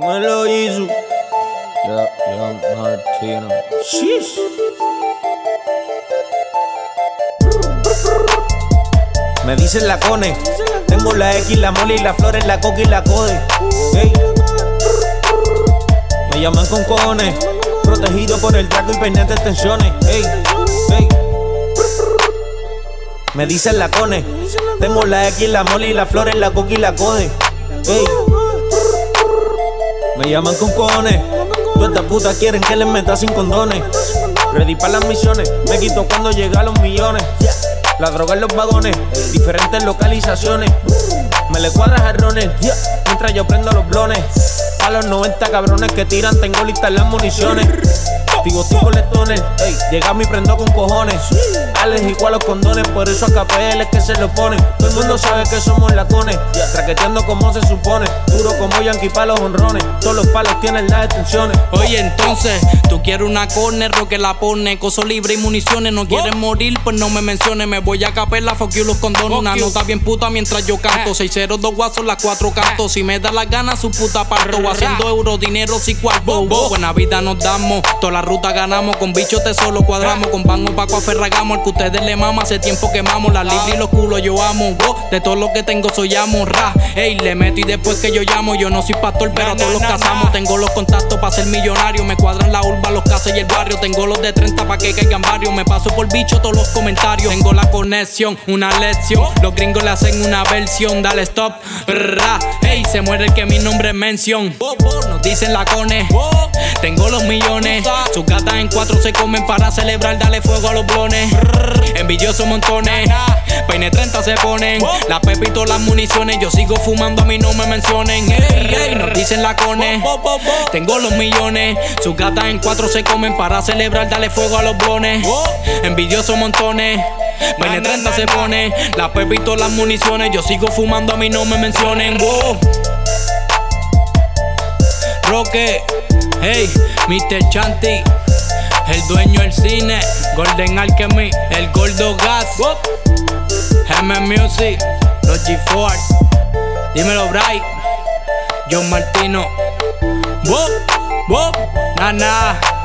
me lo hizo. Young Martino. Sheesh. Me dicen la cone. Tengo la X, la mole y la flor en la coca y la code. Ey. Me llaman con cojones. Protegido por el trago y peinete extensiones. Ey. Ey. Me dicen la cone. Tengo la X, la mole y la flor en la coca y la code. Ey. Me llaman con cojones. Todas estas putas quieren que les meta sin condones. Ready para las misiones. Me quito cuando llegan los millones. La droga en los vagones. Diferentes localizaciones. Me le cuadra jarrones. Mientras yo prendo los blones. A los 90 cabrones que tiran, tengo listas las municiones. Digo, tú coletones. Llega mi prendo con cojones. Alérgico a los condones, por eso a KPL es que se lo ponen. Todo el mundo sabe que somos lacones. Traqueteando como se supone. Duro como Yankee pa' los honrones. Todos los palos tienen las extensiones. Oye, entonces, tú quieres una corner, que la pone. Coso libre y municiones. No quieres morir, pues no me menciones. Me voy a capela, fuck you los condones. Una nota bien puta mientras yo canto. 602 guasos, las 4 cantos. Si me da las ganas, su puta parto. Haciendo euros, dinero, si cuarto. Buena vida nos damos. Toda la ruta ganamos. Con bichos te solo cuadramos. Con pan opaco aferragamos. El que ustedes le mama, hace tiempo quemamos. Las libras y los culos yo amo. De todo lo que tengo soy amo. Ey, le meto y después que yo llamo. Yo no soy pastor, pero a todos los casamos. Tengo los contactos para ser millonario. Me cuadran la urba, los casas y el barrio. Tengo los de 30 pa' que caigan varios. Me paso por bicho todos los comentarios. Tengo la conexión, una lección. Los gringos le hacen una versión. Dale stop, ey, se muere el que mi nombre es mención. Nos dicen la cone. Tengo los millones. Sus gatas en 4 se comen para celebrar. Dale fuego a los blones. Envidiosos montones. Peine 30 se ponen. La pepa y todas las municiones. Yo sigo fumando, a mí no me mencionen. Ey, nos dicen la cone. Tengo los millones. Sus gatas en 4 se comen para celebrar. Dale fuego a los blones. Envidiosos montones. Peine 30 se pone. La pepa y todas las municiones. Yo sigo fumando, a mí no me mencionen. Roque, hey, Mr. Chanti, el dueño del cine, Golden Alchemy, el Gordo Gas, M Music, los G4, dímelo Bray, John Martino, Nana.